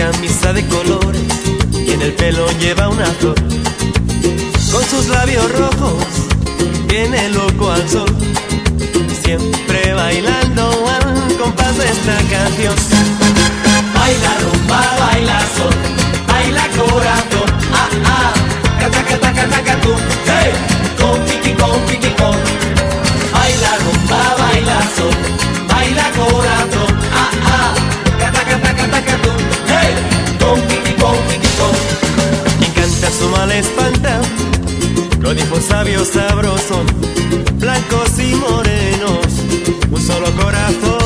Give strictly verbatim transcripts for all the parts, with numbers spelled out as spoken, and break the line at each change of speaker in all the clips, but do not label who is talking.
camisa de colores y en el pelo lleva una flor. Con sus labios rojos viene loco al sol, siempre bailando al compás de esta canción.
Baila rumba, baila sol, baila corazón, ah ah, cata cata cata catu, hey, con kiki con kiki con. Baila rumba, baila sol, baila corazón, ah ah, cata cata cata catu, hey, con kiki con kiki con.
Quien canta su mal espanta, lo dijo sabio sabroso, blancos y morenos, un solo corazón.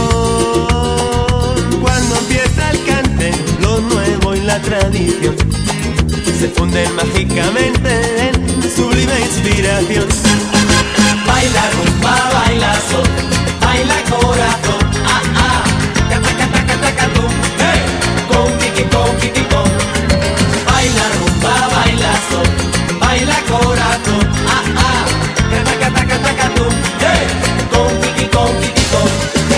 Cuando empieza el cante, lo nuevo y la tradición se funden mágicamente en sublime inspiración.
Baila rumba, baila sol, baila corazón, ah ah, cata cata cata catu, hey, con kiki con kiki con. Baila rumba, baila sol, baila corazón, ah ah, cata cata cata catu, hey, con kiki con kiki con.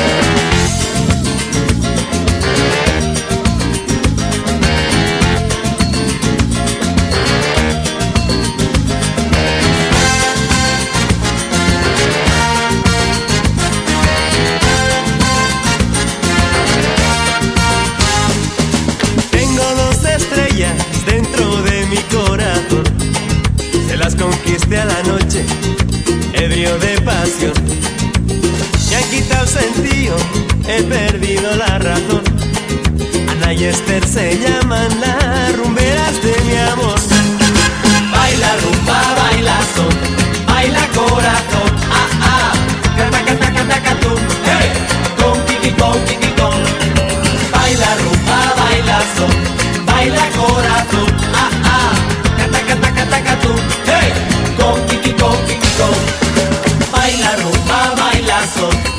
Dentro de mi corazón, se las conquisté a la noche, ebrio de pasión. Me han quitado el sentido, he perdido la razón. Ana y Esther se llaman las rumberas de mi amor.
Baila rumba, baila sol, baila corazón, ah ah, cata cata cata catu, hey, con kiki con kiki con. Baila rumba, baila sol, baila corazón, ah ah, cata cata cata catu, hey, con kiki con kiki con. Baila rumba, baila sol,